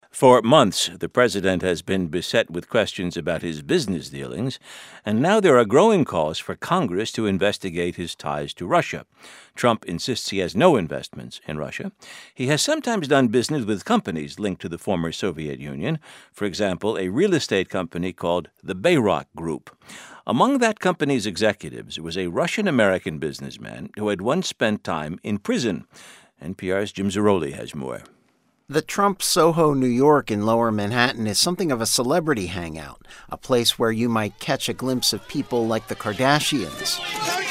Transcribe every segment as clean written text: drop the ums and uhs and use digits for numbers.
For months, the president has been beset with questions about his business dealings, and now there are growing calls for Congress to investigate his ties to Russia. Trump insists he has no investments in Russia. He has sometimes done business with companies linked to the former Soviet Union, for example, a real estate company called the Bayrock Group. Among that company's executives was a Russian-American businessman who had once spent time in prison. NPR's Jim Zarroli has more. The Trump Soho, New York in Lower Manhattan is something of a celebrity hangout, a place where you might catch a glimpse of people like the Kardashians.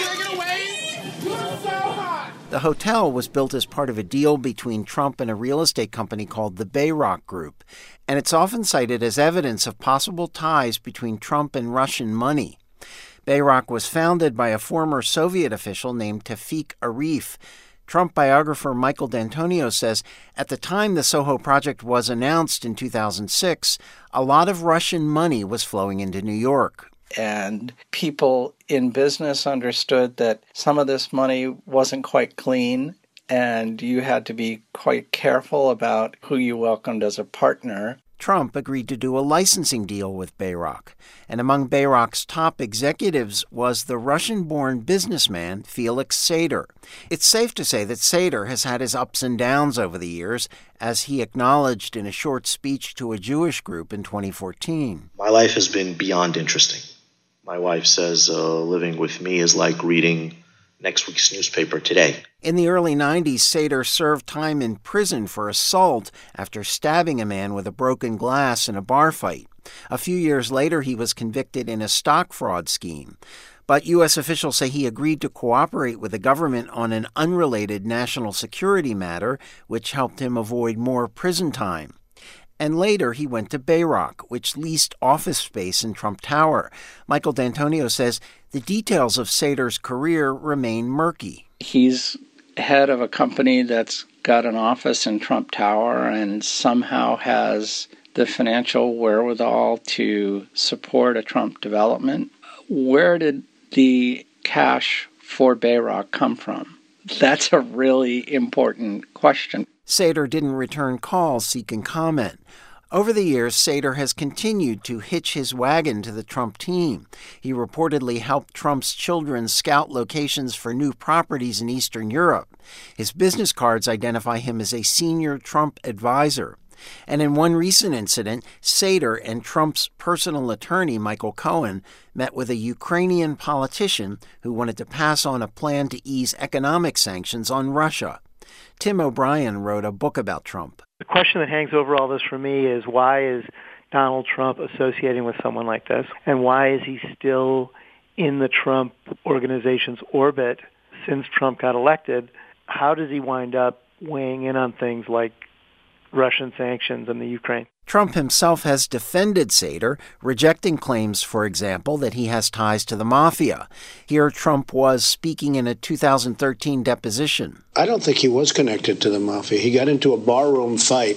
The hotel was built as part of a deal between Trump and a real estate company called the Bayrock Group, and it's often cited as evidence of possible ties between Trump and Russian money. Bayrock was founded by a former Soviet official named Tevfik Arif. Trump biographer Michael D'Antonio says at the time the Soho project was announced in 2006, a lot of Russian money was flowing into New York. And people in business understood that some of this money wasn't quite clean, and you had to be quite careful about who you welcomed as a partner. Trump agreed to do a licensing deal with Bayrock, and among Bayrock's top executives was the Russian-born businessman Felix Sater. It's safe to say that Sater has had his ups and downs over the years, as he acknowledged in a short speech to a Jewish group in 2014. My life has been beyond interesting. My wife says living with me is like reading next week's newspaper today. In the early 90s, Sater served time in prison for assault after stabbing a man with a broken glass in a bar fight. A few years later, he was convicted in a stock fraud scheme. But U.S. officials say he agreed to cooperate with the government on an unrelated national security matter, which helped him avoid more prison time. And later, he went to Bayrock, which leased office space in Trump Tower. Michael D'Antonio says the details of Sater's career remain murky. He's head of a company that's got an office in Trump Tower and somehow has the financial wherewithal to support a Trump development. Where did the cash for Bayrock come from? That's a really important question. Sater didn't return calls seeking comment. Over the years, Sater has continued to hitch his wagon to the Trump team. He reportedly helped Trump's children scout locations for new properties in Eastern Europe. His business cards identify him as a senior Trump advisor. And in one recent incident, Sater and Trump's personal attorney, Michael Cohen, met with a Ukrainian politician who wanted to pass on a plan to ease economic sanctions on Russia. Tim O'Brien wrote a book about Trump. The question that hangs over all this for me is, why is Donald Trump associating with someone like this? And why is he still in the Trump organization's orbit since Trump got elected? How does he wind up weighing in on things like Russian sanctions and the Ukraine? Trump himself has defended Sater, rejecting claims, for example, that he has ties to the mafia. Here Trump was speaking in a 2013 deposition. I don't think he was connected to the mafia. He got into a barroom fight,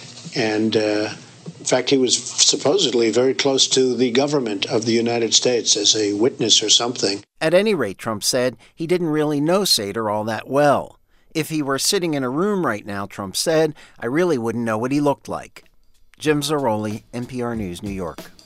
and in fact, he was supposedly very close to the government of the United States as a witness or something. At any rate, Trump said, he didn't really know Sater all that well. If he were sitting in a room right now, Trump said, I really wouldn't know what he looked like. Jim Zarroli, NPR News, New York.